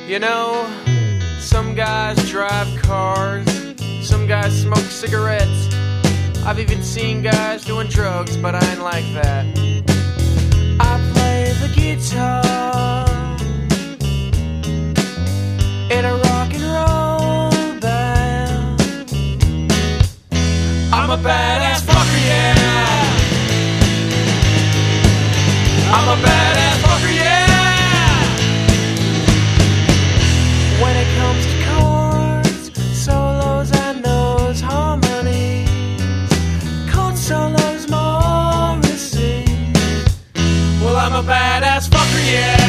You know, some guys drive cars, some guys smoke cigarettes. I've even seen guys doing drugs, but I ain't like that. I play the guitar in a rock and roll band. I'm a badass fucker, yeah. I'm a badass fucker, yeah. When it comes to chords, solos and those harmonies, chord solos, Morrissey. Well, I'm a badass fucker, yeah.